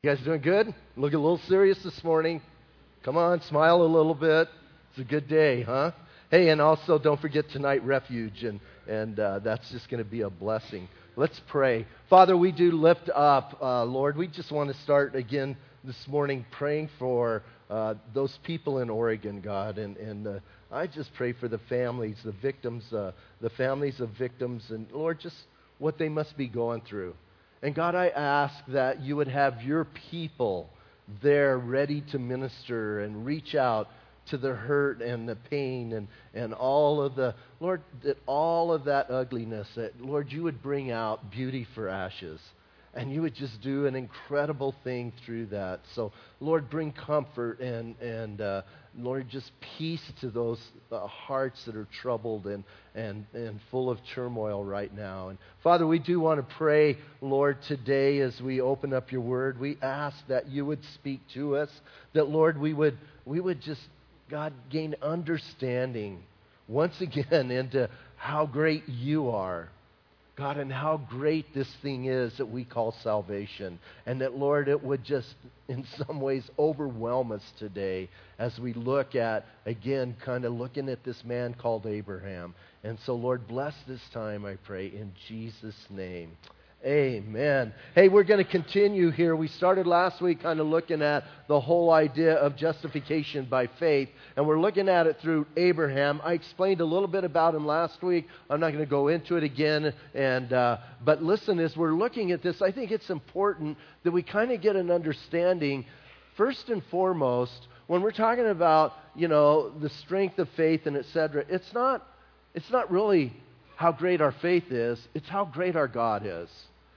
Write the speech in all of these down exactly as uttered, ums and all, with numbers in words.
You guys doing good? Looking a little serious this morning. Come on, smile a little bit. It's a good day, huh? Hey, and also don't forget tonight Refuge, and, and uh, that's just going to be a blessing. Let's pray. Father, we do lift up, uh, Lord, we just want to start again this morning praying for uh, those people in Oregon, God, and, and uh, I just pray for the families, the victims, uh, the families of victims, and Lord, just what they must be going through. And God, I ask that you would have your people there ready to minister and reach out to the hurt and the pain and, and all of the, Lord, that all of that ugliness, that, Lord, you would bring out beauty for ashes. And you would just do an incredible thing through that. So, Lord, bring comfort and, and uh, Lord, just peace to those uh, hearts that are troubled and, and, and full of turmoil right now. And Father, we do want to pray, Lord, today as we open up your word, we ask that you would speak to us, that, Lord, we would, we would just, God, gain understanding once again into how great you are. God, and how great this thing is that we call salvation. And that, Lord, it would just, in some ways, overwhelm us today as we look at, again, kind of looking at this man called Abraham. And so, Lord, bless this time, I pray, in Jesus' name. Amen. Hey, we're going to continue here. We started last week kind of looking at the whole idea of justification by faith, and we're looking at it through Abraham. I explained a little bit about him last week. I'm not going to go into it again. And uh, but listen, as we're looking at this, I think it's important that we kind of get an understanding, first and foremost, when we're talking about, you know, the strength of faith and et cetera, it's not, it's not really how great our faith is. It's how great our God is.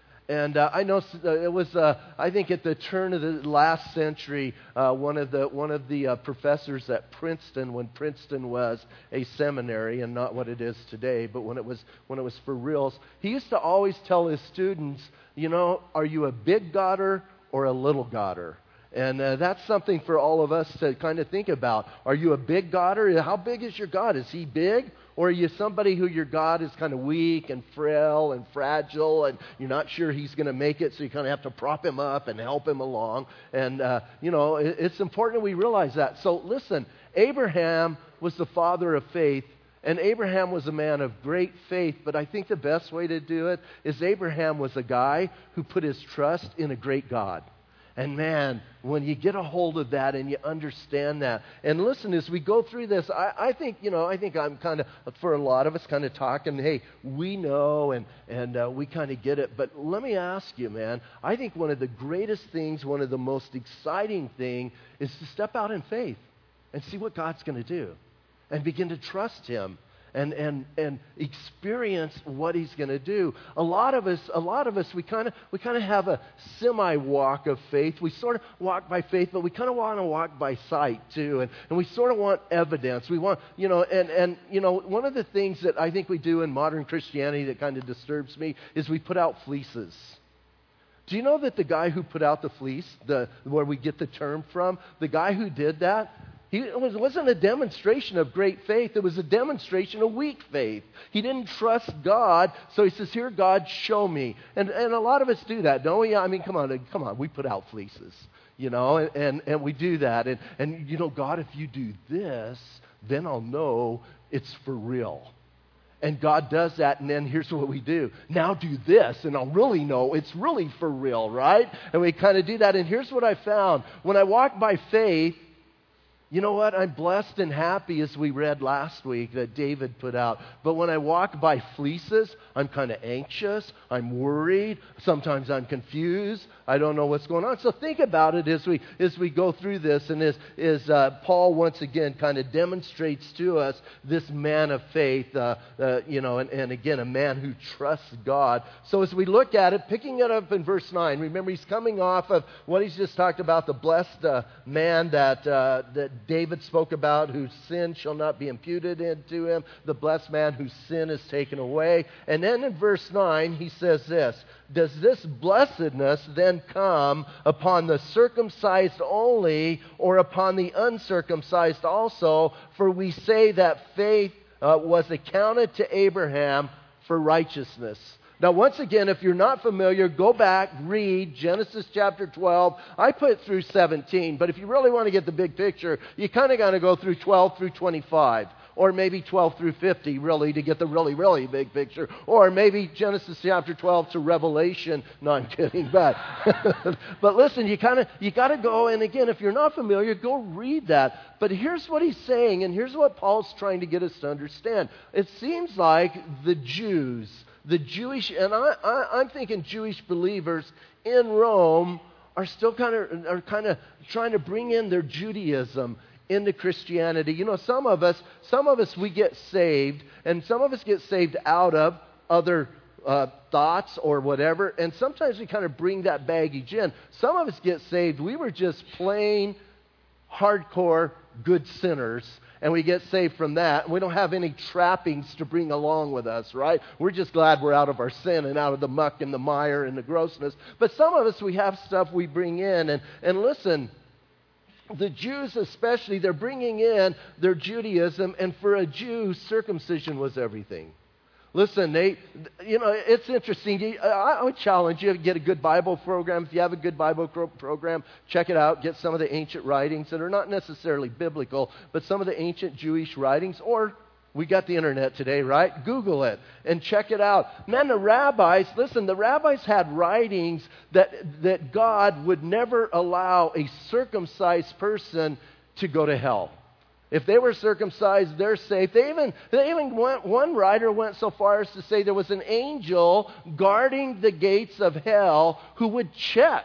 And uh, I know it was, uh, I think, at the turn of the last century, uh, one of the one of the uh, professors at Princeton, when Princeton was a seminary and not what it is today, but when it was when it was for reals, he used to always tell his students, you know, are you a big Godder or a little Godder? And uh, that's something for all of us to kind of think about. Are you a big Godder? How big is your God? Is he big? Or are you somebody who your God is kind of weak and frail and fragile and you're not sure he's going to make it, so you kind of have to prop him up and help him along? And, uh, you know, it, it's important we realize that. So listen, Abraham was the father of faith, and Abraham was a man of great faith, but I think the best way to do it is Abraham was a guy who put his trust in a great God. And man, when you get a hold of that and you understand that, and listen, as we go through this, I, I think, you know, I think I'm kind of, for a lot of us, kind of talking, hey, we know and, and uh, we kind of get it. But let me ask you, man, I think one of the greatest things, one of the most exciting thing is to step out in faith and see what God's going to do and begin to trust him. And, and and experience what he's going to do. A lot of us, a lot of us, we kind of we kind of have a semi walk of faith. We sort of walk by faith, but we kind of want to walk by sight too. And, and we sort of want evidence. We want, you know, and and you know, one of the things that I think we do in modern Christianity that kind of disturbs me is we put out fleeces. Do you know that the guy who put out the fleece, the where we get the term from, the guy who did that, He, it wasn't a demonstration of great faith. It was a demonstration of weak faith. He didn't trust God, so he says, here, God, show me. And and a lot of us do that, don't we? I mean, come on, come on. We put out fleeces, you know, and, and, and we do that. And, and, you know, God, if you do this, then I'll know it's for real. And God does that, and then here's what we do. Now do this, and I'll really know it's really for real, right? And we kind of do that. And here's what I found. When I walk by faith, you know what? I'm blessed and happy, as we read last week that David put out. But when I walk by fleeces, I'm kind of anxious. I'm worried. Sometimes I'm confused. I don't know what's going on. So think about it as we as we go through this, and as, as uh, Paul once again kind of demonstrates to us this man of faith, uh, uh, you know, and, and again, a man who trusts God. So as we look at it, picking it up in verse nine, remember he's coming off of what he's just talked about, the blessed uh, man that uh, that David spoke about, whose sin shall not be imputed into him, the blessed man whose sin is taken away. And then in verse nine, he says this, does this blessedness then come upon the circumcised only, or upon the uncircumcised also? For we say that faith uh, was accounted to Abraham for righteousness. Now, once again, if you're not familiar, go back, read Genesis chapter twelve. I put through seventeen, but if you really want to get the big picture, you kind of got to go through twelve through twenty-five. Or maybe twelve through fifty, really, to get the really, really big picture. Or maybe Genesis chapter twelve to Revelation. No, I'm kidding. But, but listen, you kind of you got to go, and again, if you're not familiar, go read that. But here's what he's saying, and here's what Paul's trying to get us to understand. It seems like the Jews, the Jewish, and I, I, I'm thinking Jewish believers in Rome are still kind of are kind of trying to bring in their Judaism into Christianity. You know, some of us, some of us, we get saved, and some of us get saved out of other uh, thoughts or whatever, and sometimes we kind of bring that baggage in. Some of us get saved, we were just plain, hardcore, good sinners, and we get saved from that, and we don't have any trappings to bring along with us, right? We're just glad we're out of our sin and out of the muck and the mire and the grossness. But some of us, we have stuff we bring in, and, and listen, the Jews especially, they're bringing in their Judaism, and for a Jew, circumcision was everything. Listen, they, you know, it's interesting. I would challenge you to get a good Bible program. If you have a good Bible program, check it out. Get some of the ancient writings that are not necessarily biblical, but some of the ancient Jewish writings, or we got the internet today, right? Google it and check it out. Man, the rabbis, listen, the rabbis had writings that, that God would never allow a circumcised person to go to hell. If they were circumcised, they're safe. They even, they even went, one writer went so far as to say there was an angel guarding the gates of hell who would check.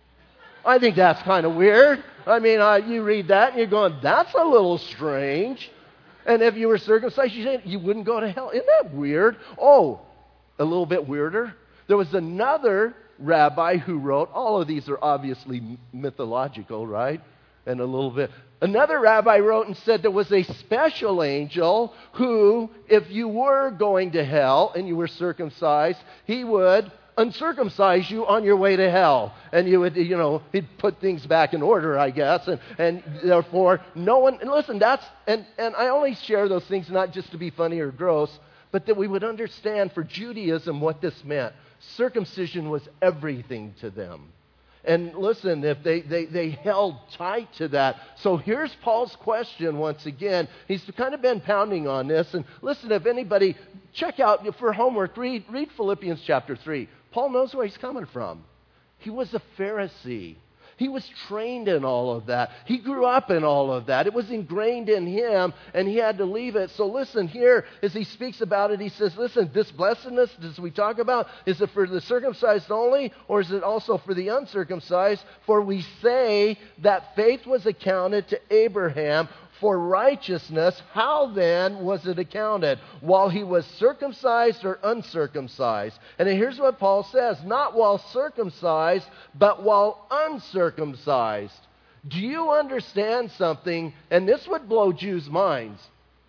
I think that's kind of weird. I mean, uh, you read that and you're going, that's a little strange. And if you were circumcised, you, said you wouldn't go to hell. Isn't that weird? Oh, a little bit weirder. There was another rabbi who wrote, all of these are obviously mythological, right? And a little bit. Another rabbi wrote and said there was a special angel who, if you were going to hell and you were circumcised, he would uncircumcise you on your way to hell. And you would, you know, he'd put things back in order, I guess. And, and therefore, no one, and listen, that's, and, and I only share those things not just to be funny or gross, but that we would understand for Judaism what this meant. Circumcision was everything to them. And listen, if they, they, they held tight to that. So here's Paul's question once again. He's kind of been pounding on this. And listen, if anybody, check out, for homework, read, read Philippians chapter three. Paul knows where he's coming from. He was a Pharisee. He was trained in all of that. He grew up in all of that. It was ingrained in him, and he had to leave it. So listen here, as he speaks about it, he says, listen, this blessedness, as we talk about, is it for the circumcised only, or is it also for the uncircumcised? For we say that faith was accounted to Abraham for righteousness. How then was it accounted? While he was circumcised or uncircumcised? And here's what Paul says, not while circumcised, but while uncircumcised. Do you understand something? And this would blow Jews' minds.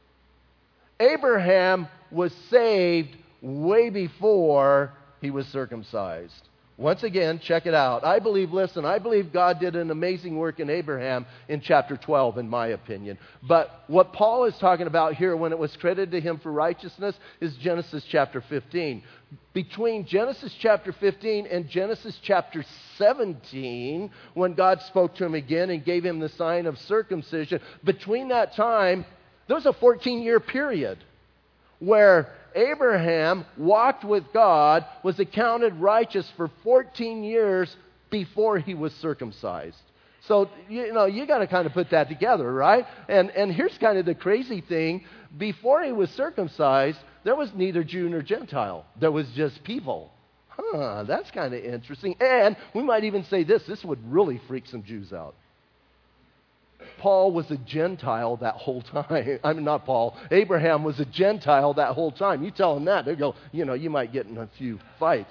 Abraham was saved way before he was circumcised. Once again, check it out. I believe, listen, I believe God did an amazing work in Abraham in chapter twelve, in my opinion. But what Paul is talking about here, when it was credited to him for righteousness, is Genesis chapter fifteen. Between Genesis chapter fifteen and Genesis chapter seventeen, when God spoke to him again and gave him the sign of circumcision, between that time, there was a fourteen-year period where Abraham walked with God, was accounted righteous for fourteen years before he was circumcised. So, you know, you got to kind of put that together, right? And and here's kind of the crazy thing. Before he was circumcised, there was neither Jew nor Gentile. There was just people. Huh, that's kind of interesting. And we might even say this. This would really freak some Jews out. Paul was a Gentile that whole time. I mean, not Paul. Abraham was a Gentile that whole time. You tell them that, they'll go, you know, you might get in a few fights.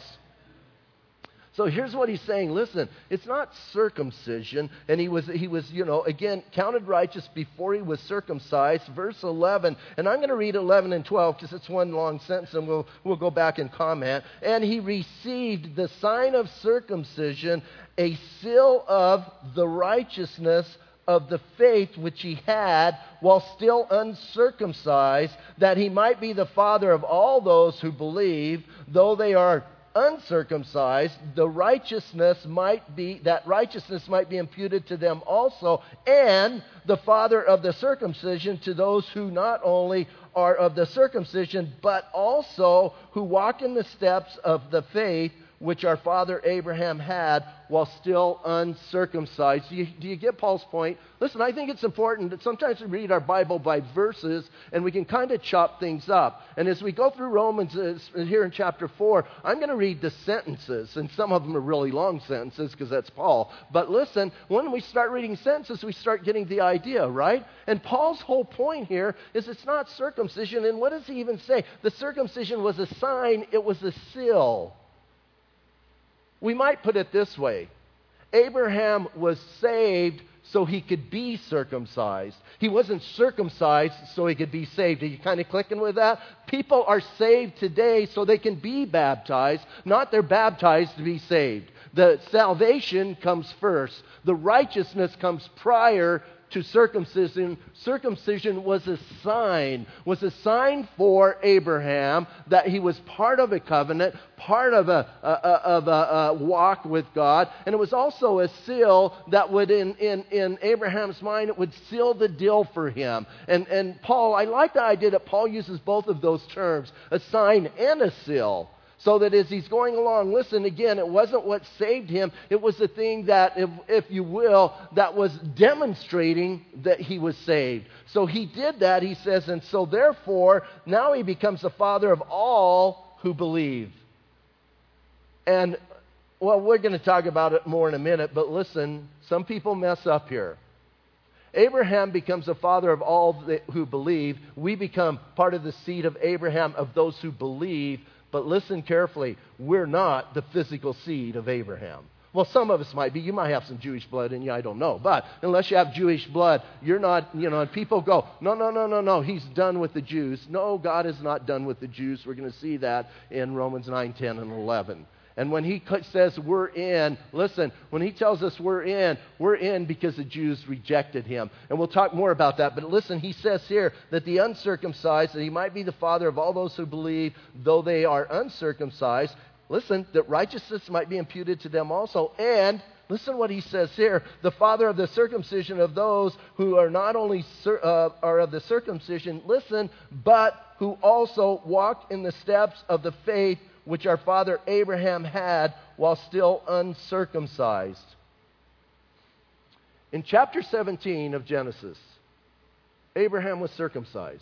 So here's what he's saying. Listen, it's not circumcision. And he was, he was, you know, again, counted righteous before he was circumcised. Verse eleven. And I'm going to read eleven and twelve because it's one long sentence and we'll, we'll go back and comment. And he received the sign of circumcision, a seal of the righteousness of the faith which he had while still uncircumcised, that he might be the father of all those who believe, though they are uncircumcised, the righteousness might be, that righteousness might be imputed to them also, and the father of the circumcision to those who not only are of the circumcision, but also who walk in the steps of the faith which our father Abraham had while still uncircumcised. Do you, do you get Paul's point? Listen, I think it's important that sometimes we read our Bible by verses and we can kind of chop things up. And as we go through Romans uh, here in chapter four, I'm going to read the sentences, and some of them are really long sentences because that's Paul. But listen, when we start reading sentences, we start getting the idea, right? And Paul's whole point here is it's not circumcision. And what does he even say? The circumcision was a sign, it was a seal. We might put it this way. Abraham was saved so he could be circumcised. He wasn't circumcised so he could be saved. Are you kind of clicking with that? People are saved today so they can be baptized, not they're baptized to be saved. The salvation comes first. The righteousness comes prior to circumcision. Circumcision was a sign, was a sign for Abraham that he was part of a covenant, part of a, a, a, of a, a walk with God, and it was also a seal that would, in, in, in Abraham's mind, it would seal the deal for him. And, and Paul, I like the idea that Paul uses both of those terms, a sign and a seal. So that as he's going along, listen, again, it wasn't what saved him. It was the thing that, if, if you will, that was demonstrating that he was saved. So he did that, he says, and so therefore, now he becomes the father of all who believe. And, well, we're going to talk about it more in a minute, but listen, some people mess up here. Abraham becomes the father of all who believe. We become part of the seed of Abraham, of those who believe. But listen carefully, we're not the physical seed of Abraham. Well, some of us might be. You might have some Jewish blood in you, I don't know. But unless you have Jewish blood, you're not, you know, and people go, no, no, no, no, no, he's done with the Jews. No, God is not done with the Jews. We're going to see that in Romans nine, ten, and eleven. And when he says we're in, listen, when he tells us we're in, we're in because the Jews rejected him. And we'll talk more about that. But listen, he says here that the uncircumcised, that he might be the father of all those who believe, though they are uncircumcised. Listen, that righteousness might be imputed to them also. And listen what he says here, the father of the circumcision of those who are not only cir- uh, are of the circumcision, listen, but who also walk in the steps of the faith which our father Abraham had while still uncircumcised. In chapter seventeen of Genesis, Abraham was circumcised.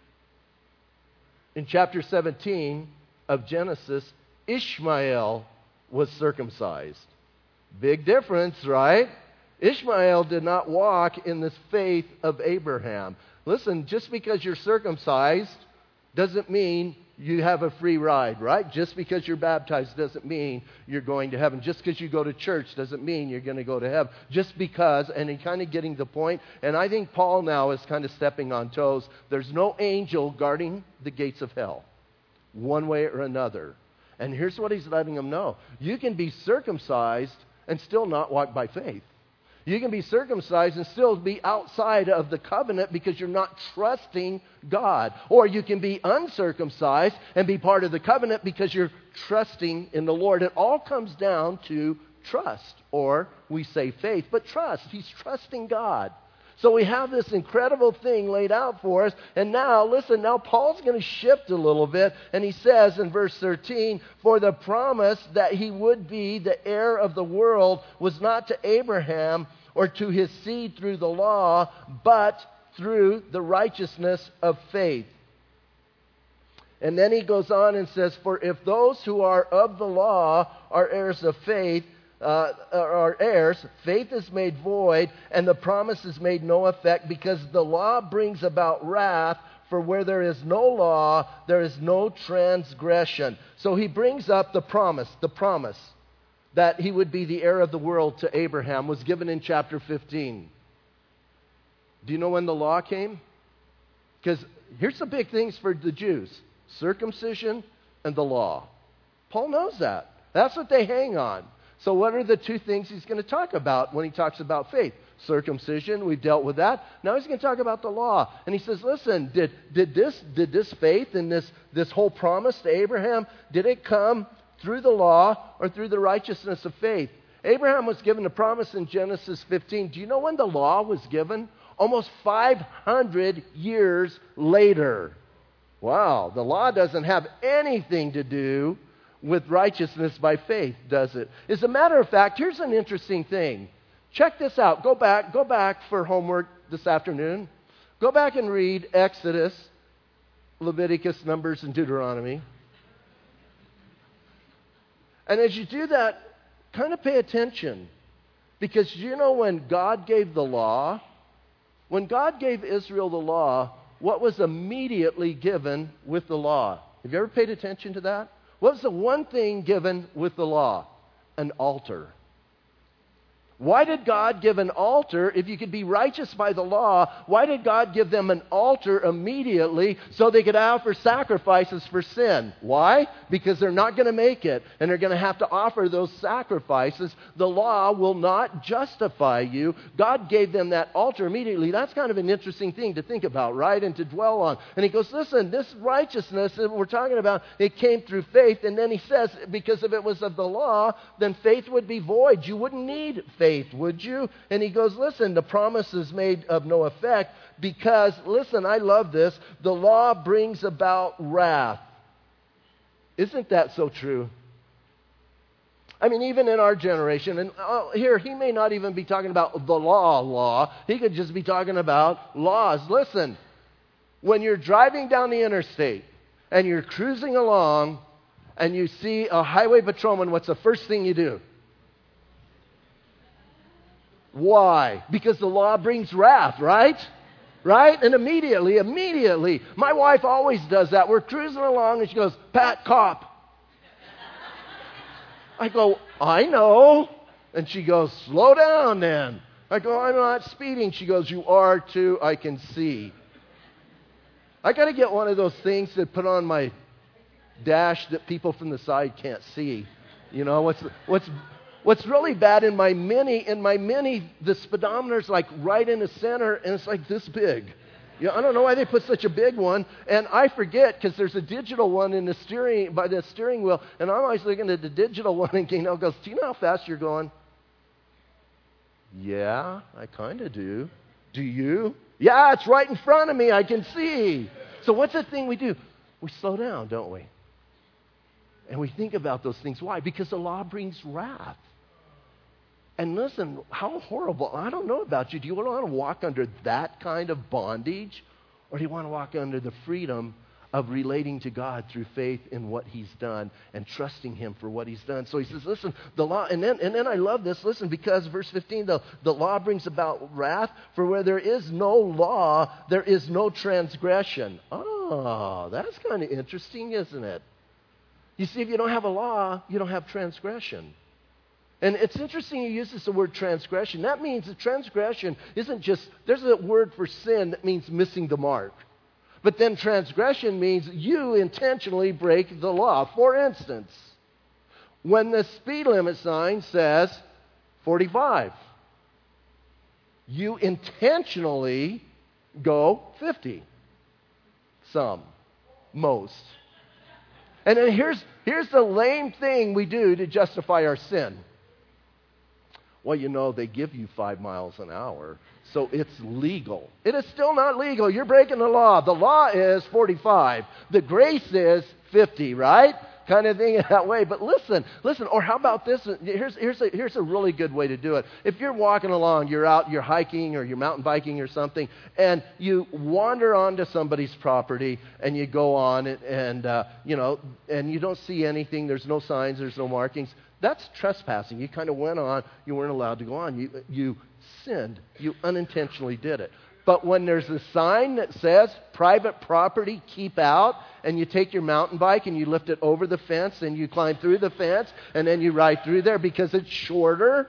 In chapter seventeen of Genesis, Ishmael was circumcised. Big difference, right? Ishmael did not walk in this faith of Abraham. Listen, just because you're circumcised doesn't mean you have a free ride, right? Just because you're baptized doesn't mean you're going to heaven. Just because you go to church doesn't mean you're going to go to heaven. Just because, and he's kind of getting the point, and I think Paul now is kind of stepping on toes. There's no angel guarding the gates of hell, one way or another. And here's what he's letting them know. You can be circumcised and still not walk by faith. You can be circumcised and still be outside of the covenant because you're not trusting God. Or you can be uncircumcised and be part of the covenant because you're trusting in the Lord. It all comes down to trust, or we say faith, but trust. He's trusting God. So we have this incredible thing laid out for us. And now, listen, now Paul's going to shift a little bit. And he says in verse thirteen, for the promise that he would be the heir of the world was not to Abraham or to his seed through the law, but through the righteousness of faith. And then he goes on and says, for if those who are of the law are heirs of faith, Uh, are heirs, faith is made void, and the promise is made no effect, because the law brings about wrath, for where there is no law, there is no transgression. So he brings up the promise, the promise that he would be the heir of the world to Abraham was given in chapter fifteen. Do you know when the law came? Because here's the big things for the Jews, circumcision and the law. Paul knows that. That's what they hang on. So what are the two things he's going to talk about when he talks about faith? Circumcision, we've dealt with that. Now he's going to talk about the law. And he says, listen, did, did, this, did this faith and this, this whole promise to Abraham, did it come through the law or through the righteousness of faith? Abraham was given a promise in Genesis fifteen. Do you know when the law was given? Almost five hundred years later. Wow, the law doesn't have anything to do with righteousness by faith, does it? As a matter of fact, here's an interesting thing. Check this out. Go back, go back for homework this afternoon. Go back and read Exodus, Leviticus, Numbers, and Deuteronomy. And as you do that, kind of pay attention. Because you know when God gave the law, when God gave Israel the law, what was immediately given with the law? Have you ever paid attention to that? What was the one thing given with the law? An altar. Why did God give an altar if you could be righteous by the law? Why did God give them an altar immediately so they could offer sacrifices for sin? Why? Because they're not going to make it and they're going to have to offer those sacrifices. The law will not justify you. God gave them that altar immediately. That's kind of an interesting thing to think about, right? And to dwell on. And he goes, listen, this righteousness that we're talking about, it came through faith. And then he says, because if it was of the law, then faith would be void. You wouldn't need faith. Would you? And he goes, listen, the promise is made of no effect because, listen, I love this, the law brings about wrath. Isn't that so true? I mean, even in our generation, and uh, here, he may not even be talking about the law, law. He could just be talking about laws. Listen, when you're driving down the interstate and you're cruising along and you see a highway patrolman, what's the first thing you do? Why? Because the law brings wrath, right? Right? And immediately, immediately, my wife always does that. We're cruising along and she goes, Pat, cop. I go, I know. And she goes, slow down then. I go, I'm not speeding. She goes, you are too, I can see. I got to get one of those things that put on my dash that people from the side can't see. You know, what's what's What's really bad in my Mini, in my Mini, the speedometer's like right in the center, and it's like this big. You know, I don't know why they put such a big one, and I forget because there's a digital one in the steering by the steering wheel, and I'm always looking at the digital one, and Gaynell goes, "Do you know how fast you're going?" Yeah, I kind of do. Do you? Yeah, it's right in front of me. I can see. So what's the thing we do? We slow down, don't we? And we think about those things. Why? Because the law brings wrath. And listen, how horrible. I don't know about you. Do you want to walk under that kind of bondage? Or do you want to walk under the freedom of relating to God through faith in what He's done and trusting Him for what He's done? So he says, listen, the law, and then, and then I love this, listen, because verse fifteen, the, the law brings about wrath, for where there is no law, there is no transgression. Oh, that's kind of interesting, isn't it? You see, if you don't have a law, you don't have transgression. And it's interesting he uses the word transgression. That means that transgression isn't just, there's a word for sin that means missing the mark. But then transgression means you intentionally break the law. For instance, when the speed limit sign says forty-five, you intentionally go fifty. Some, most. And then here's, here's the lame thing we do to justify our sin. Well, you know, they give you five miles an hour, so it's legal. It is still not legal. You're breaking the law. The law is forty-five. The grace is fifty, right? Kind of thing that way. But listen, listen, or how about this? Here's, here's, a, here's a really good way to do it. If you're walking along, you're out, you're hiking or you're mountain biking or something, and you wander onto somebody's property and you go on and, and uh, you know, and you don't see anything, there's no signs, there's no markings, that's trespassing. You kind of went on, you weren't allowed to go on. You, you sinned. You unintentionally did it. But when there's a sign that says private property, keep out, and you take your mountain bike and you lift it over the fence and you climb through the fence and then you ride through there because it's shorter,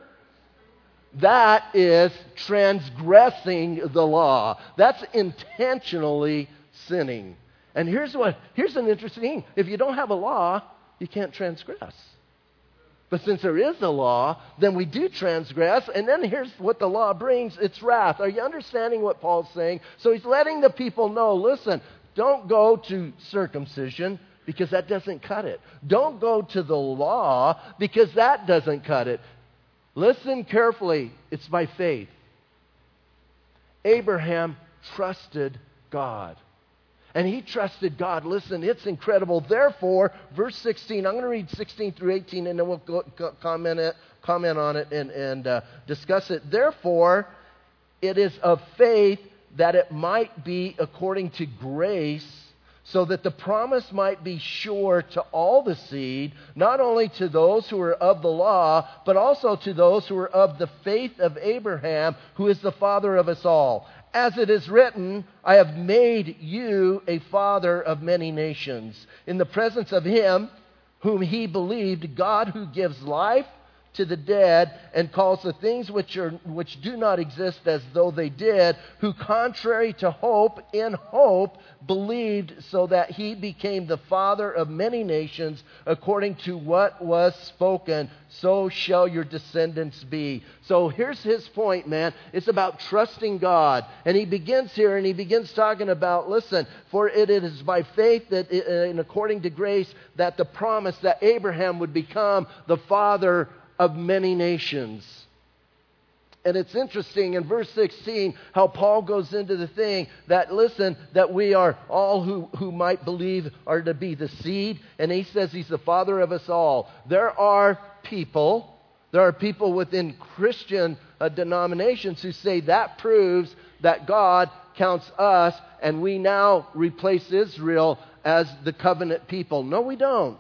that is transgressing the law. That's intentionally sinning. And here's what here's an interesting thing. If you don't have a law, you can't transgress. But since there is a law, then we do transgress. And then here's what the law brings. It's wrath. Are you understanding what Paul's saying? So he's letting the people know, listen, don't go to circumcision because that doesn't cut it. Don't go to the law because that doesn't cut it. Listen carefully. It's by faith. Abraham trusted God. And he trusted God. Listen, it's incredible. Therefore, verse sixteen, I'm going to read sixteen through eighteen, and then we'll go, go, comment, it, comment on it and, and uh, discuss it. Therefore, it is of faith that it might be according to grace, so that the promise might be sure to all the seed, not only to those who are of the law, but also to those who are of the faith of Abraham, who is the father of us all. As it is written, I have made you a father of many nations, in the presence of him whom he believed, God who gives life to the dead and calls the things which are which do not exist as though they did, who contrary to hope, in hope, believed, so that he became the father of many nations, according to what was spoken, so shall your descendants be. So here's his point, man. It's about trusting God. And he begins here, and he begins talking about, listen, for it is by faith that, and according to grace, that the promise that Abraham would become the father of many nations. And it's interesting in verse sixteen how Paul goes into the thing that, listen, that we are all who, who might believe are to be the seed. And he says he's the father of us all. There are people, there are people within Christian uh, denominations who say that proves that God counts us and we now replace Israel as the covenant people. No, we don't.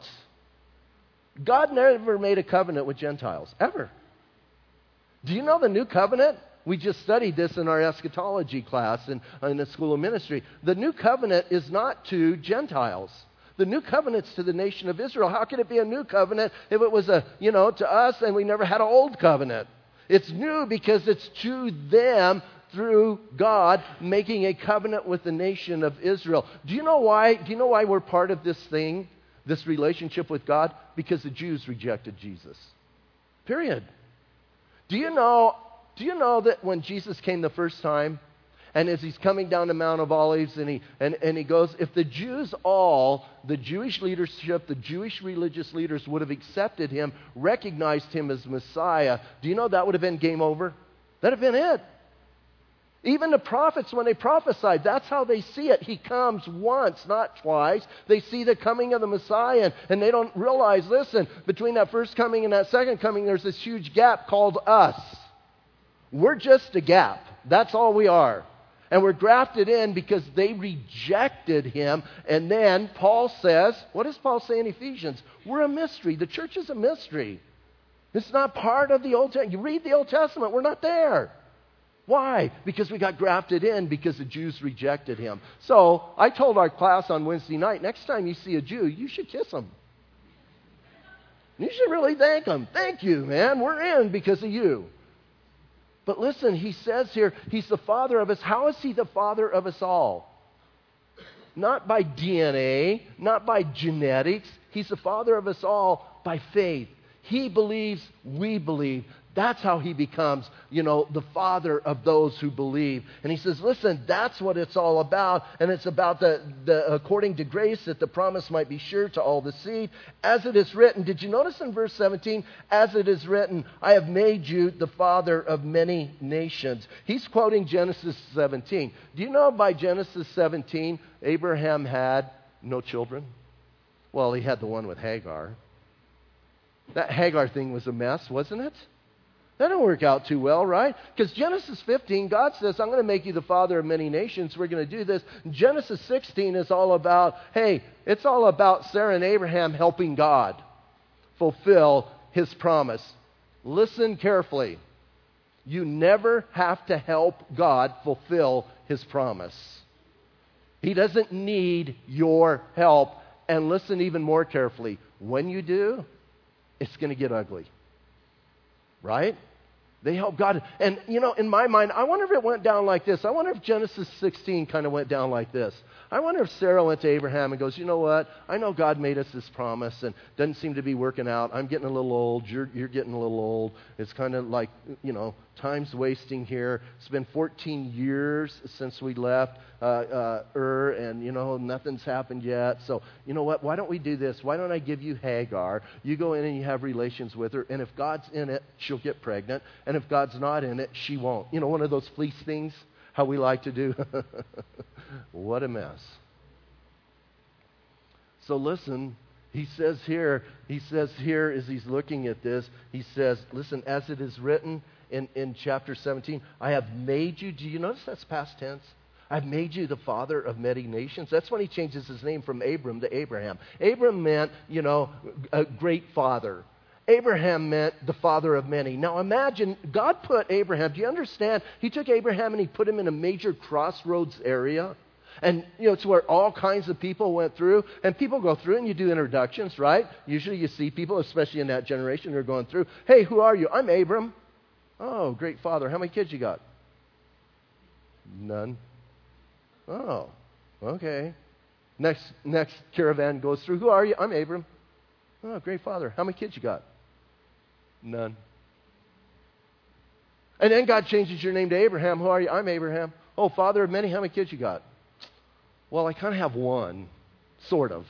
God never made a covenant with Gentiles, ever. Do you know the new covenant? We just studied this in our eschatology class in, in the School of Ministry. The new covenant is not to Gentiles. The new covenant's to the nation of Israel. How can it be a new covenant if it was a, you know, to us and we never had an old covenant? It's new because it's to them through God making a covenant with the nation of Israel. Do you know why? Do you know why we're part of this thing? This relationship with God? Because the Jews rejected Jesus. Period. Do you know, do you know that when Jesus came the first time, and as he's coming down the Mount of Olives, and he, and, and he goes, if the Jews all, the Jewish leadership, the Jewish religious leaders would have accepted him, recognized him as Messiah, do you know that would have been game over? That would have been it. Even the prophets, when they prophesied, that's how they see it. He comes once, not twice. They see the coming of the Messiah, and, and they don't realize, listen, between that first coming and that second coming, there's this huge gap called us. We're just a gap. That's all we are. And we're grafted in because they rejected him. And then Paul says, what does Paul say in Ephesians? We're a mystery. The church is a mystery. It's not part of the Old Testament. You read the Old Testament, we're not there. Why? Because we got grafted in because the Jews rejected him. So I told our class on Wednesday night, next time you see a Jew, you should kiss him. You should really thank him. Thank you, man. We're in because of you. But listen, he says here, he's the father of us. How is he the father of us all? Not by D N A, not by genetics. He's the father of us all by faith. He believes, we believe. That's how he becomes, you know, the father of those who believe. And he says, listen, that's what it's all about. And it's about the, the according to grace, that the promise might be sure to all the seed. As it is written, did you notice in verse seventeen? As it is written, I have made you the father of many nations. He's quoting Genesis seventeen. Do you know by Genesis seventeen, Abraham had no children? Well, he had the one with Hagar. That Hagar thing was a mess, wasn't it? That didn't work out too well, right? Because Genesis fifteen, God says, I'm going to make you the father of many nations. We're going to do this. Genesis sixteen is all about, hey, it's all about Sarah and Abraham helping God fulfill his promise. Listen carefully. You never have to help God fulfill his promise. He doesn't need your help. And listen even more carefully. When you do, it's going to get ugly. Right? They helped God. And, you know, in my mind, I wonder if it went down like this. I wonder if Genesis sixteen kind of went down like this. I wonder if Sarah went to Abraham and goes, you know what? I know God made us this promise and doesn't seem to be working out. I'm getting a little old. You're, you're getting a little old. It's kind of like, you know, time's wasting here. It's been fourteen years since we left uh, uh, Ur, and, you know, nothing's happened yet. So, you know what? Why don't we do this? Why don't I give you Hagar? You go in and you have relations with her, and if God's in it, she'll get pregnant. And if God's not in it, she won't. You know, one of those fleece things, how we like to do. What a mess. So listen, he says here, he says here as he's looking at this, he says, listen, as it is written in, in chapter seventeen, I have made you, do you notice that's past tense? I've made you the father of many nations. That's when he changes his name from Abram to Abraham. Abram meant, you know, a great father. Abraham meant the father of many. Now imagine, God put Abraham, do you understand? He took Abraham and he put him in a major crossroads area. And, you know, it's where all kinds of people went through. And people go through and you do introductions, right? Usually you see people, especially in that generation, who are going through, hey, who are you? I'm Abram. Oh, great father. How many kids you got? None. Oh, okay. Next, next caravan goes through, who are you? I'm Abram. Oh, great father. How many kids you got? None. And then God changes your name to Abraham. Who are you? I'm Abraham. Oh, father of many. How many kids you got? Well, I kind of have one, sort of.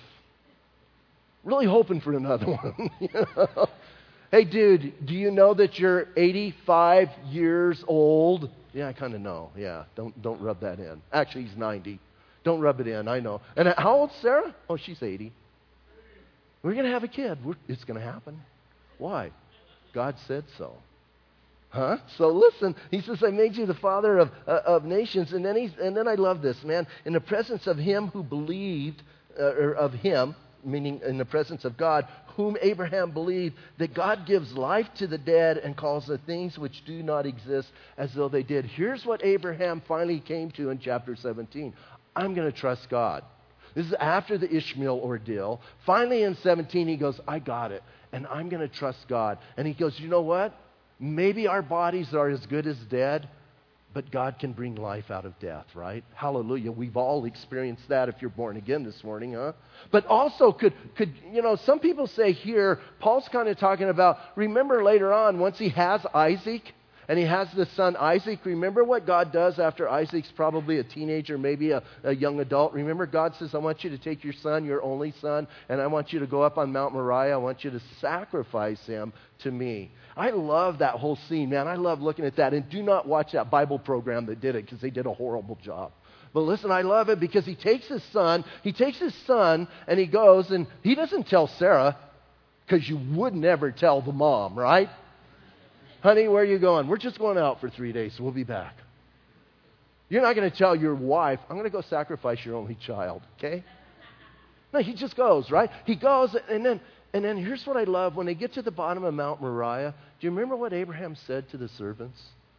Really hoping for another one. You know? Hey, dude, do you know that you're eighty-five years old? Yeah, I kind of know. Yeah, don't don't rub that in. Actually, he's ninety. Don't rub it in. I know. And how old's Sarah? Oh, she's eighty. We're going to have a kid. We're, it's going to happen. Why? God said so. Huh? So listen, he says, I made you the father of, uh, of nations. And then, he's, and then I love this, man. In the presence of him who believed, uh, or of him, meaning in the presence of God, whom Abraham believed, that God gives life to the dead and calls the things which do not exist as though they did. Here's what Abraham finally came to in chapter seventeen. I'm going to trust God. This is after the Ishmael ordeal. Finally in seventeen, he goes, I got it. And I'm going to trust God. And he goes, you know what? Maybe our bodies are as good as dead, but God can bring life out of death, right? Hallelujah. We've all experienced that if you're born again this morning, huh? But also could, could you know, some people say here, Paul's kind of talking about, remember later on, once he has Isaac, and he has the son Isaac. Remember what God does after Isaac's probably a teenager, maybe a, a young adult. Remember God says, I want you to take your son, your only son, and I want you to go up on Mount Moriah. I want you to sacrifice him to me. I love that whole scene, man. I love looking at that. And do not watch that Bible program that did it, because they did a horrible job. But listen, I love it because he takes his son, he takes his son, and he goes, and he doesn't tell Sarah, because you would never tell the mom, right? Honey, where are you going? We're just going out for three days. We'll be back. You're not going to tell your wife, I'm going to go sacrifice your only child, okay? No, he just goes, right? He goes, and then, and then here's what I love. When they get to the bottom of Mount Moriah, do you remember what Abraham said to the servants?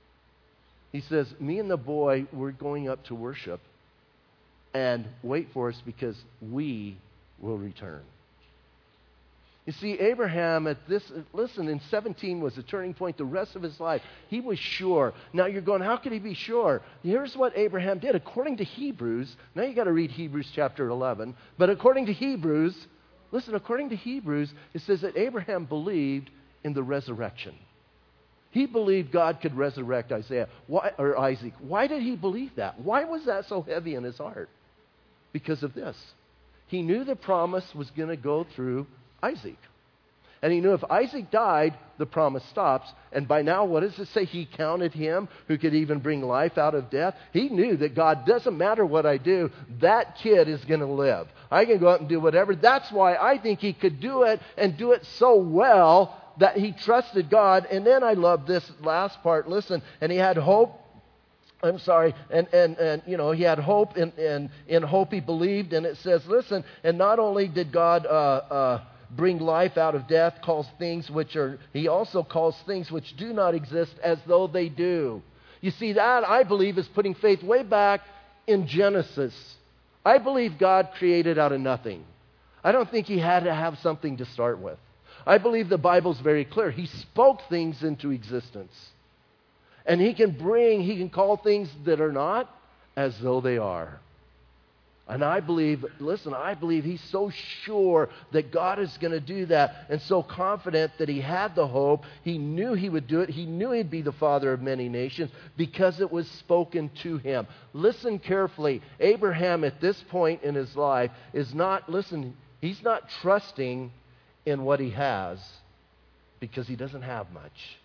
He says, me and the boy, we're going up to worship, and wait for us because we will return. You see, Abraham at this, listen, in seventeen was a turning point the rest of his life. He was sure. Now you're going, how could he be sure? Here's what Abraham did. According to Hebrews, now you got to read Hebrews chapter eleven, but according to Hebrews, listen, according to Hebrews, it says that Abraham believed in the resurrection. He believed God could resurrect Isaiah why, or Isaac. Why did he believe that? Why was that so heavy in his heart? Because of this. He knew the promise was going to go through Isaac. And he knew if Isaac died, the promise stops. And by now, what does it say? He counted him who could even bring life out of death. He knew that God, doesn't matter what I do, that kid is going to live. I can go out and do whatever. That's why I think he could do it and do it so well that he trusted God. And then I love this last part. Listen, and he had hope. I'm sorry, and, and, and you know, he had hope, and, and in hope he believed. And it says, listen, and not only did God uh, uh, bring life out of death, calls things which are, he also calls things which do not exist as though they do. You see, that, I believe, is putting faith way back in Genesis. I believe God created out of nothing. I don't think he had to have something to start with. I believe the Bible's very clear. He spoke things into existence. And he can bring, he can call things that are not as though they are. And I believe, listen, I believe he's so sure that God is going to do that and so confident that he had the hope. He knew he would do it. He knew he'd be the father of many nations because it was spoken to him. Listen carefully. Abraham at this point in his life is not, listen, he's not trusting in what he has because he doesn't have much.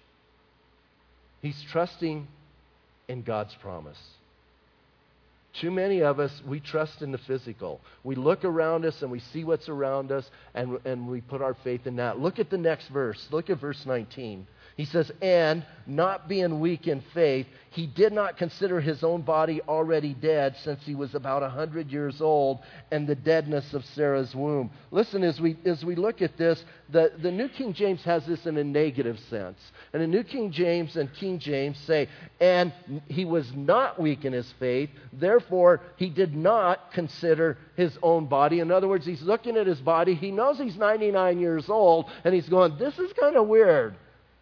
He's trusting in God's promise. Too many of us, we trust in the physical. We look around us and we see what's around us and, and we put our faith in that. Look at the next verse. Look at verse nineteen. He says, and not being weak in faith, he did not consider his own body already dead since he was about a hundred years old and the deadness of Sarah's womb. Listen, as we as we look at this, the, the New King James has this in a negative sense. And the New King James and King James say, and he was not weak in his faith, therefore he did not consider his own body. In other words, he's looking at his body, he knows he's ninety-nine years old, and he's going, this is kind of weird.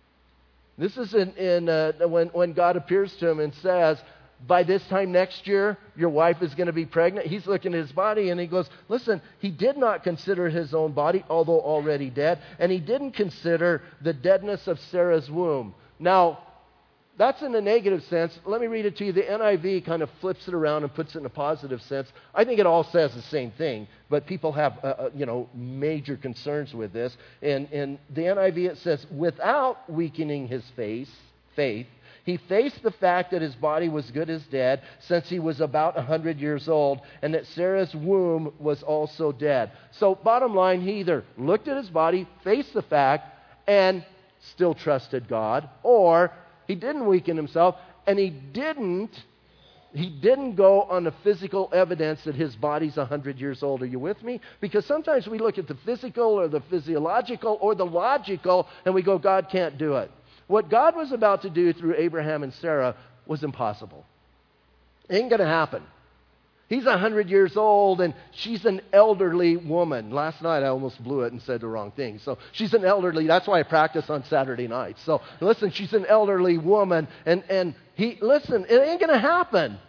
This is in, in uh, when, when God appears to him and says, by this time next year, your wife is going to be pregnant. He's looking at his body and he goes, listen, he did not consider his own body, although already dead, and he didn't consider the deadness of Sarah's womb. Now, that's in a negative sense. Let me read it to you. The N I V kind of flips it around and puts it in a positive sense. I think it all says the same thing, but people have, uh, uh, you know, major concerns with this. And in the N I V it says, without weakening his face, faith, he faced the fact that his body was good as dead since he was about one hundred years old and that Sarah's womb was also dead. So bottom line, he either looked at his body, faced the fact, and still trusted God, or he didn't weaken himself, and he didn't, he didn't go on the physical evidence that his body's one hundred years old. Are you with me? Because sometimes we look at the physical or the physiological or the logical, and we go, God can't do it. What God was about to do through Abraham and Sarah was impossible. It ain't going to happen. He's one hundred years old, and she's an elderly woman. Last night, I almost blew it and said the wrong thing. So she's an elderly. That's why I practice on Saturday nights. So listen, she's an elderly woman, and, and he, listen, it ain't going to happen.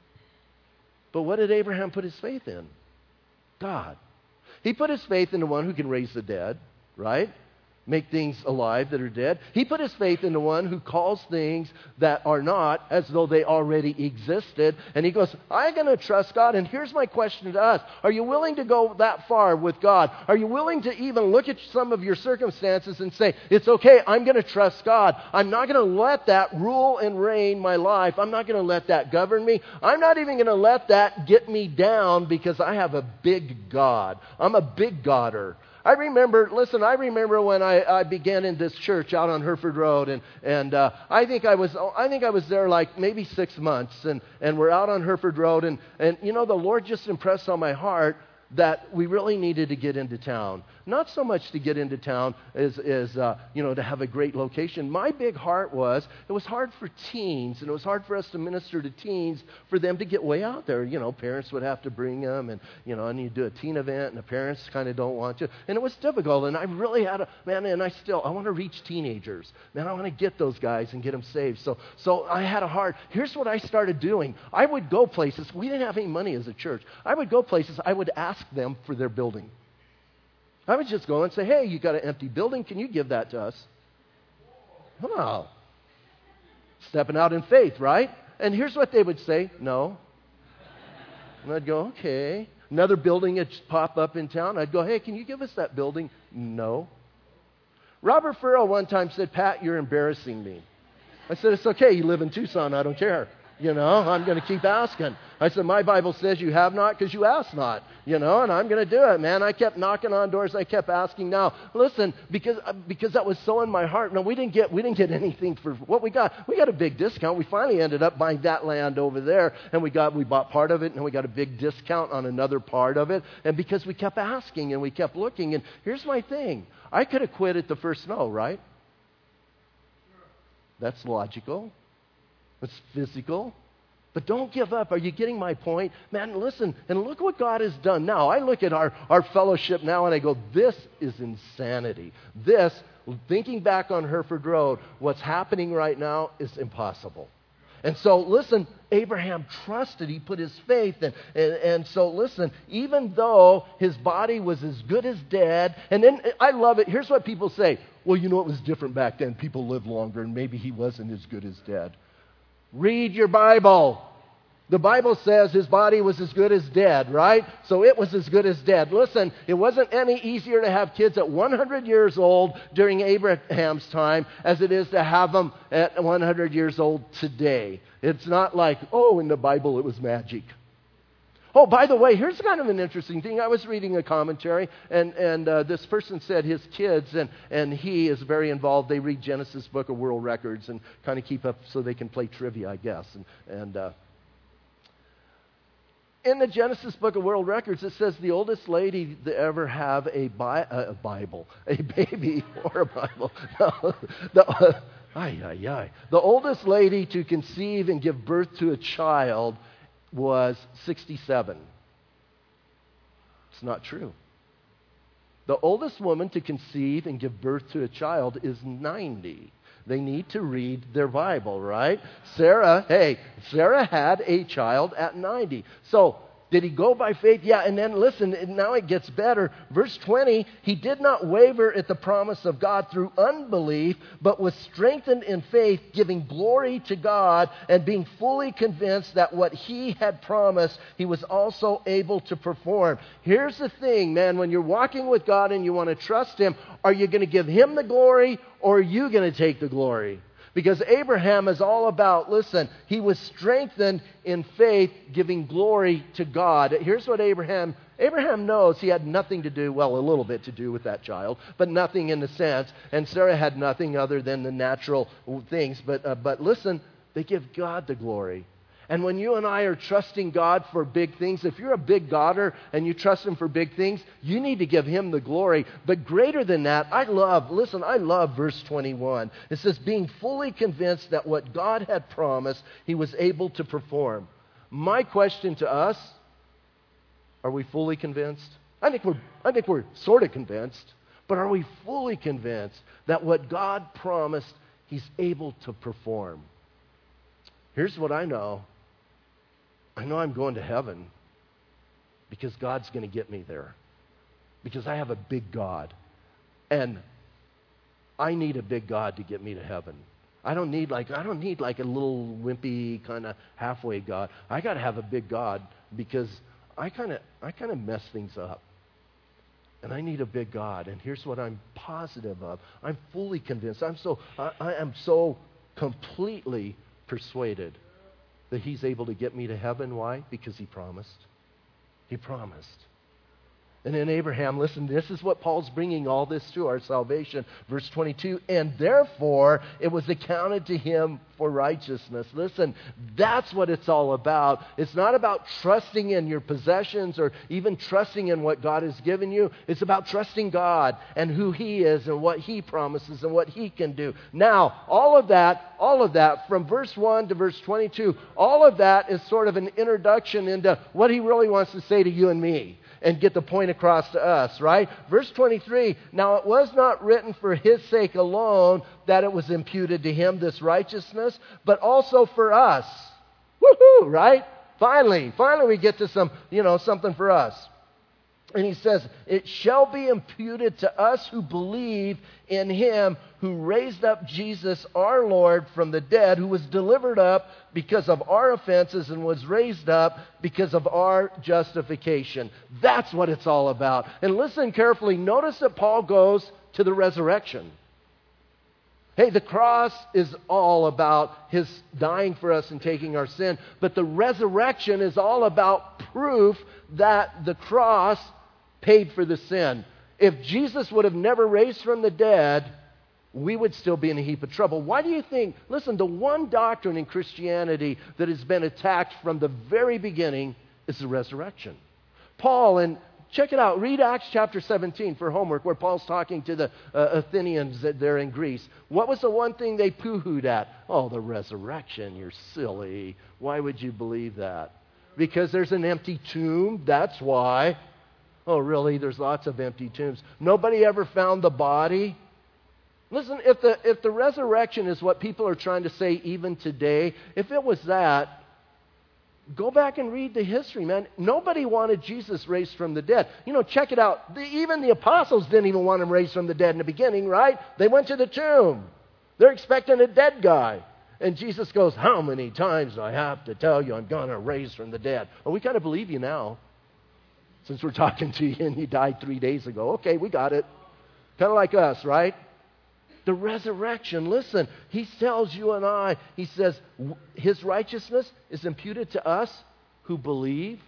But what did Abraham put his faith in? God. He put his faith in the one who can raise the dead, right? Make things alive that are dead. He put his faith in the one who calls things that are not as though they already existed. And he goes, I'm going to trust God. And here's my question to us. Are you willing to go that far with God? Are you willing to even look at some of your circumstances and say, it's okay, I'm going to trust God. I'm not going to let that rule and reign my life. I'm not going to let that govern me. I'm not even going to let that get me down because I have a big God. I'm a big Godder. I remember, listen, I remember when I, I began in this church out on Hereford Road, and, and uh, I think I was I think I was there like maybe six months, and, and we're out on Hereford Road, and, and you know, the Lord just impressed on my heart that we really needed to get into town. Not so much to get into town as, as uh, you know, to have a great location. My big heart was, it was hard for teens, and it was hard for us to minister to teens for them to get way out there. You know, parents would have to bring them, and, you know, and you do a teen event, and the parents kind of don't want to. And it was difficult, and I really had a, man, and I still, I want to reach teenagers. Man, I want to get those guys and get them saved. So, so I had a heart. Here's what I started doing. I would go places. We didn't have any money as a church. I would go places. I would ask them for their building. I would just go and say, hey, you got an empty building. Can you give that to us? Wow. Stepping out in faith, right? And here's what they would say, no. And I'd go, okay. Another building would pop up in town. I'd go, hey, can you give us that building? No. Robert Furrow one time said, Pat, you're embarrassing me. I said, it's okay. You live in Tucson. I don't care. You know, I'm going to keep asking. I said, my Bible says you have not because you ask not, you know, and I'm going to do it, man. I kept knocking on doors. I kept asking. Now, listen, because because that was so in my heart. No, we didn't get we didn't get anything for what we got. We got a big discount. We finally ended up buying that land over there, and we got we bought part of it, and we got a big discount on another part of it. And because we kept asking and we kept looking, and here's my thing. I could have quit at the first no, right? That's logical. It's physical. But don't give up. Are you getting my point? Man, listen, and look what God has done now. I look at our, our fellowship now and I go, this is insanity. This, thinking back on Hereford Road, what's happening right now is impossible. And so, listen, Abraham trusted. He put his faith in. And, and so, listen, even though his body was as good as dead, and then I love it. Here's what people say. Well, you know, it was different back then. People lived longer, and maybe he wasn't as good as dead. Read your Bible. The Bible says his body was as good as dead, right? So it was as good as dead. Listen, it wasn't any easier to have kids at one hundred years old during Abraham's time as it is to have them at one hundred years old today. It's not like, oh, in the Bible it was magic. Oh, by the way, here's kind of an interesting thing. I was reading a commentary, and, and uh, this person said his kids, and, and he is very involved. They read Genesis Book of World Records and kind of keep up so they can play trivia, I guess. And, and uh, in the Genesis Book of World Records, it says the oldest lady to ever have a, bi- a Bible, a baby or a Bible. No, the, uh, ay, ay, ay. The oldest lady to conceive and give birth to a child was sixty-seven. It's not true. The oldest woman to conceive and give birth to a child is ninety. They need to read their Bible, right? Sarah, hey, Sarah had a child at ninety. So, did he go by faith? Yeah, and then listen, now it gets better. Verse twenty, he did not waver at the promise of God through unbelief, but was strengthened in faith, giving glory to God and being fully convinced that what he had promised, he was also able to perform. Here's the thing, man, when you're walking with God and you want to trust him, are you going to give him the glory or are you going to take the glory? Because Abraham is all about, listen, he was strengthened in faith, giving glory to God. Here's what Abraham, Abraham knows he had nothing to do, well, a little bit to do with that child, but nothing in the sense. And Sarah had nothing other than the natural things. But, uh, but listen, they give God the glory. And when you and I are trusting God for big things, if you're a big Godder and you trust him for big things, you need to give him the glory. But greater than that, I love, listen, I love verse twenty-one. It says, being fully convinced that what God had promised, he was able to perform. My question to us, are we fully convinced? I think we're, I think we're sort of convinced, but are we fully convinced that what God promised, he's able to perform? Here's what I know. I know I'm going to heaven because God's going to get me there. Because I have a big God. And I need a big God to get me to heaven. I don't need like I don't need like a little wimpy kind of halfway God. I got to have a big God because I kind of I kind of mess things up. And I need a big God. And here's what I'm positive of. I'm fully convinced. I'm so I, I am so completely persuaded that he's able to get me to heaven. Why? Because he promised. He promised. And in Abraham, listen, this is what Paul's bringing all this to, our salvation. Verse twenty-two, and therefore it was accounted to him for righteousness. Listen, that's what it's all about. It's not about trusting in your possessions or even trusting in what God has given you. It's about trusting God and who he is and what he promises and what he can do. Now, all of that, all of that, from verse one to verse twenty-two, all of that is sort of an introduction into what he really wants to say to you and me. And get the point across to us, right? Verse twenty-three, now it was not written for his sake alone that it was imputed to him, this righteousness, but also for us. Woohoo, right? Finally, finally we get to some, you know, something for us. And he says, it shall be imputed to us who believe in him who raised up Jesus our Lord from the dead, who was delivered up because of our offenses and was raised up because of our justification. That's what it's all about. And listen carefully. Notice that Paul goes to the resurrection. Hey, the cross is all about his dying for us and taking our sin. But the resurrection is all about proof that the cross paid for the sin. If Jesus would have never raised from the dead, we would still be in a heap of trouble. Why do you think, listen, the one doctrine in Christianity that has been attacked from the very beginning is the resurrection. Paul in Check it out. Read Acts chapter seventeen for homework, where Paul's talking to the uh, Athenians that they're in Greece. What was the one thing they poo-hooed at? Oh, the resurrection. You're silly. Why would you believe that? Because there's an empty tomb. That's why. Oh, really? There's lots of empty tombs. Nobody ever found the body. Listen, if the if the resurrection is what people are trying to say even today, if it was that, go back and read the history, man. Nobody wanted Jesus raised from the dead. You know, check it out. The, even the apostles didn't even want him raised from the dead in the beginning, right? They went to the tomb. They're expecting a dead guy. And Jesus goes, how many times do I have to tell you I'm going to raise from the dead? Well, we kind of believe you now, since we're talking to you and you died three days ago. Okay, we got it. Kind of like us, right? The resurrection, listen, he tells you and I, he says, his righteousness is imputed to us who believe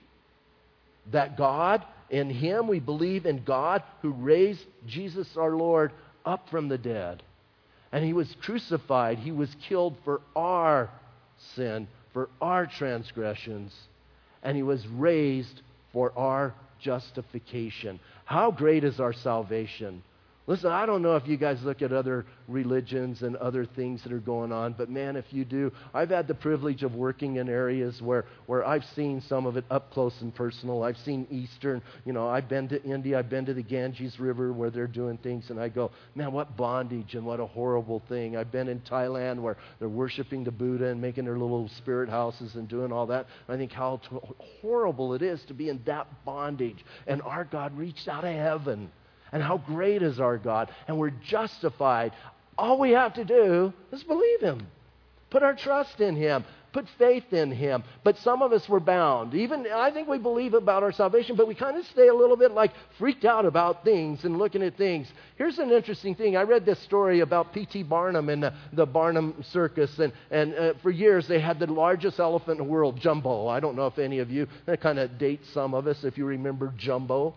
that God, in him we believe in God who raised Jesus our Lord up from the dead. And he was crucified, he was killed for our sin, for our transgressions, and he was raised for our justification. How great is our salvation? Listen, I don't know if you guys look at other religions and other things that are going on, but man, if you do, I've had the privilege of working in areas where, where I've seen some of it up close and personal. I've seen Eastern, you know, I've been to India, I've been to the Ganges River where they're doing things, and I go, man, what bondage and what a horrible thing. I've been in Thailand where they're worshiping the Buddha and making their little spirit houses and doing all that. I think how t- horrible it is to be in that bondage. And our God reached out of heaven. And how great is our God. And we're justified. All we have to do is believe him. Put our trust in him. Put faith in him. But some of us were bound. Even, I think we believe about our salvation, but we kind of stay a little bit like freaked out about things and looking at things. Here's an interesting thing. I read this story about P T Barnum and the, the Barnum Circus. And, and uh, for years they had the largest elephant in the world, Jumbo. I don't know if any of you, that kind of dates some of us if you remember Jumbo.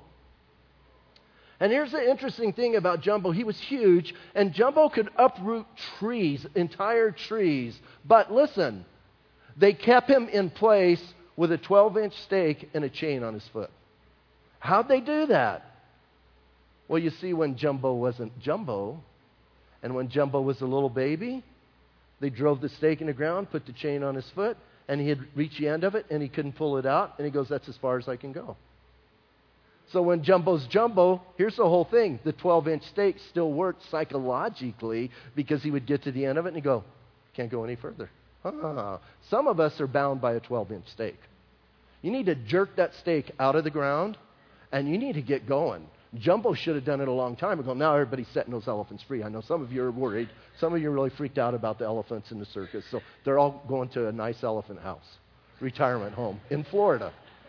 And here's the interesting thing about Jumbo. He was huge, and Jumbo could uproot trees, entire trees. But listen, they kept him in place with a twelve-inch stake and a chain on his foot. How'd they do that? Well, you see, when Jumbo wasn't Jumbo, and when Jumbo was a little baby, they drove the stake in the ground, put the chain on his foot, and he'd reach the end of it, and he couldn't pull it out, and he goes, that's as far as I can go. So when Jumbo's Jumbo, here's the whole thing. The twelve-inch stake still worked psychologically because he would get to the end of it and he'd go, can't go any further. Ah. Some of us are bound by a twelve-inch stake. You need to jerk that stake out of the ground and you need to get going. Jumbo should have done it a long time ago. Now everybody's setting those elephants free. I know some of you are worried. Some of you are really freaked out about the elephants in the circus. So they're all going to a nice elephant house, retirement home in Florida.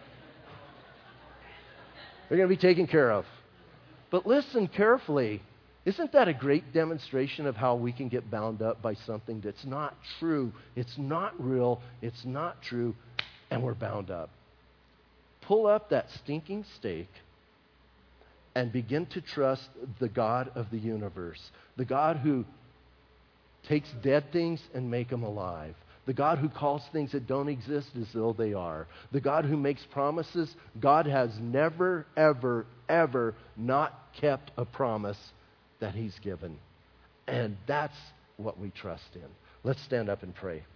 They're going to be taken care of. But listen carefully. Isn't that a great demonstration of how we can get bound up by something that's not true? It's not real. It's not true. And we're bound up. Pull up that stinking stake and begin to trust the God of the universe. The God who takes dead things and make them alive. The God who calls things that don't exist as though they are. The God who makes promises. God has never, ever, ever not kept a promise that he's given. And that's what we trust in. Let's stand up and pray.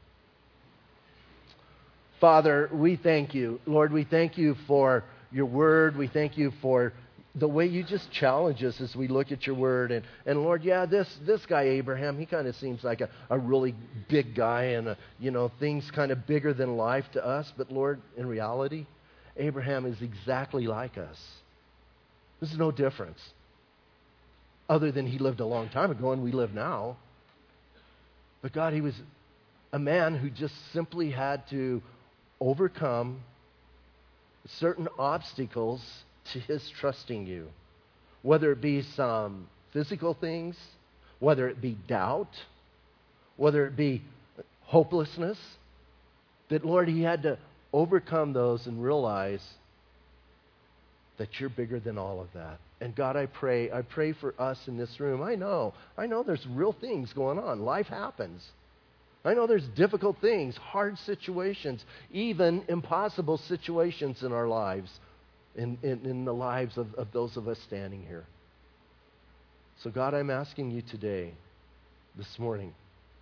Father, we thank you. Lord, we thank you for your word. We thank you for the way you just challenge us as we look at your word. And, and Lord, yeah, this this guy Abraham, he kind of seems like a, a really big guy and, a, you know, things kind of bigger than life to us. But Lord, in reality, Abraham is exactly like us. There's no difference other than he lived a long time ago and we live now. But God, he was a man who just simply had to overcome certain obstacles to his trusting you, whether it be some physical things, whether it be doubt, whether it be hopelessness, that, Lord, he had to overcome those and realize that you're bigger than all of that. And God, I pray, I pray for us in this room. I know, I know there's real things going on. Life happens. I know there's difficult things, hard situations, even impossible situations in our lives. in, in, in the lives of, of those of us standing here. So God, I'm asking you today, this morning,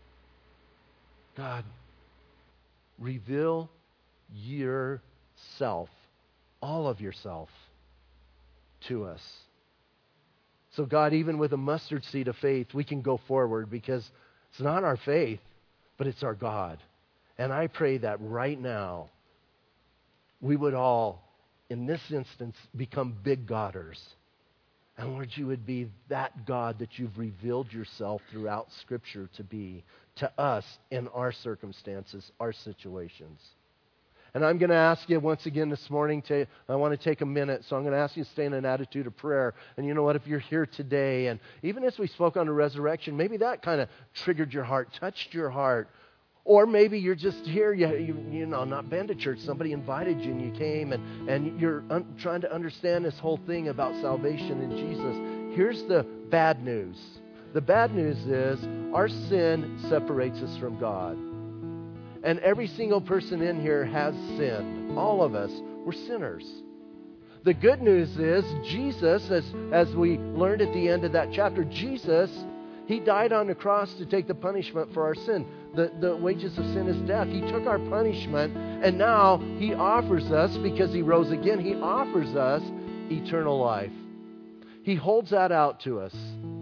God, reveal yourself, all of yourself, to us. So God, even with a mustard seed of faith, we can go forward because it's not our faith, but it's our God. And I pray that right now, we would all, in this instance, become big Godders. And Lord, you would be that God that you've revealed yourself throughout Scripture to be to us in our circumstances, our situations. And I'm going to ask you once again this morning, to, I want to take a minute, so I'm going to ask you to stay in an attitude of prayer. And you know what, if you're here today, and even as we spoke on the resurrection, maybe that kind of triggered your heart, touched your heart. Or maybe you're just here, you, you, you know, not been to church. Somebody invited you and you came, and, and you're un- trying to understand this whole thing about salvation in Jesus. Here's the bad news. The bad news is our sin separates us from God. And every single person in here has sinned. All of us, we're sinners. The good news is Jesus, as, as we learned at the end of that chapter, Jesus, He died on the cross to take the punishment for our sin. The, the wages of sin is death. He took our punishment, and now He offers us, because He rose again, He offers us eternal life. He holds that out to us.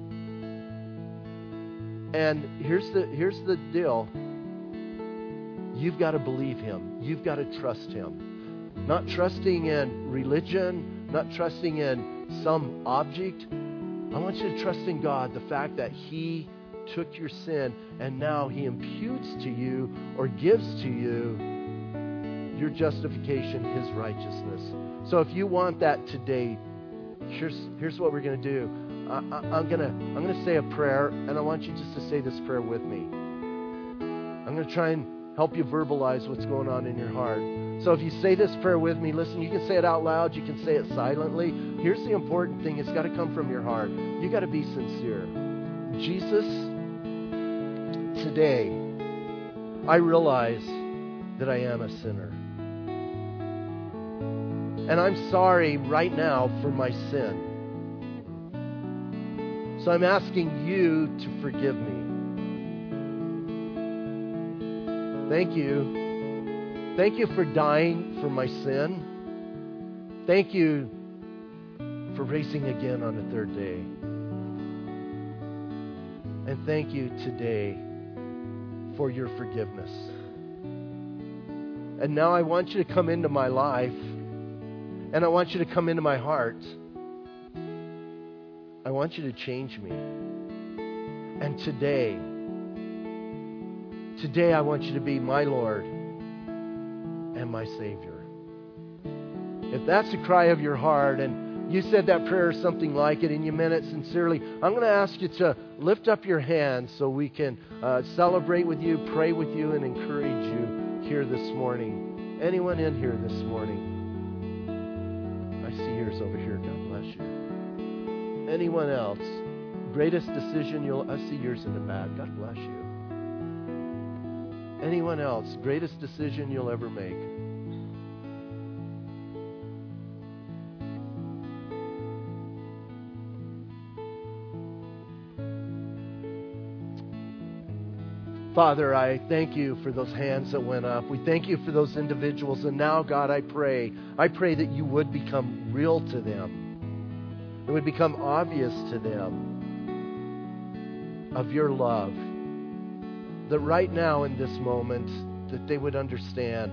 And here's the, here's the deal. You've got to believe Him. You've got to trust Him. Not trusting in religion, not trusting in some object. I want you to trust in God, the fact that He took your sin and now He imputes to you or gives to you your justification, His righteousness. So if you want that today, here's, here's what we're going to do. I, I, I'm going to I'm going to say a prayer, and I want you just to say this prayer with me. I'm going to try and help you verbalize what's going on in your heart. So if you say this prayer with me, listen, you can say it out loud, you can say it silently. Here's the important thing. It's got to come from your heart. You got to be sincere. Jesus, today, I realize that I am a sinner. And I'm sorry right now for my sin. So I'm asking you to forgive me. Thank you. Thank you for dying for my sin. Thank you for raising again on the third day. And thank you today for your forgiveness. And now I want you to come into my life, and I want you to come into my heart. I want you to change me. And today, Today, I want you to be my Lord and my Savior. If that's the cry of your heart, and you said that prayer or something like it, and you meant it sincerely, I'm going to ask you to lift up your hands so we can uh, celebrate with you, pray with you, and encourage you here this morning. Anyone in here this morning? I see yours over here. God bless you. Anyone else? Greatest decision you'll... I see yours in the back. God bless you. Anyone else? Greatest decision you'll ever make? Father, I thank you for those hands that went up. We thank you for those individuals. And now, God, I pray, I pray that you would become real to them. It would become obvious to them of your love. That right now in this moment, that they would understand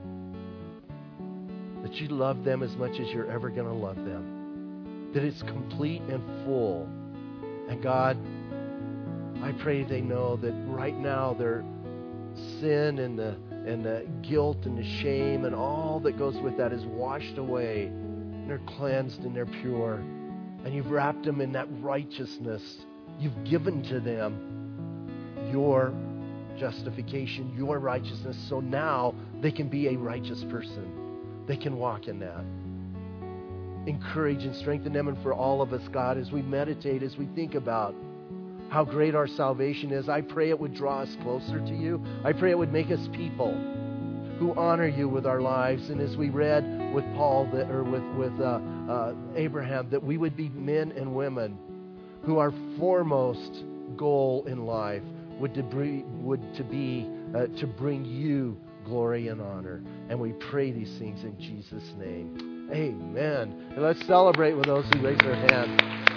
that you love them as much as you're ever going to love them. That it's complete and full. And God, I pray they know that right now their sin and the, and the guilt and the shame and all that goes with that is washed away. And they're cleansed and they're pure. And you've wrapped them in that righteousness. You've given to them your justification, your righteousness, so now they can be a righteous person. They can walk in that. Encourage and strengthen them, and for all of us, God, as we meditate, as we think about how great our salvation is, I pray it would draw us closer to you. I pray it would make us people who honor you with our lives. And as we read with Paul, that, or with, with uh, uh, Abraham, that we would be men and women who our foremost goal in life would to be, would to be uh, to bring you glory and honor. And we pray these things in Jesus' name. Amen. And let's celebrate with those who raise their hand.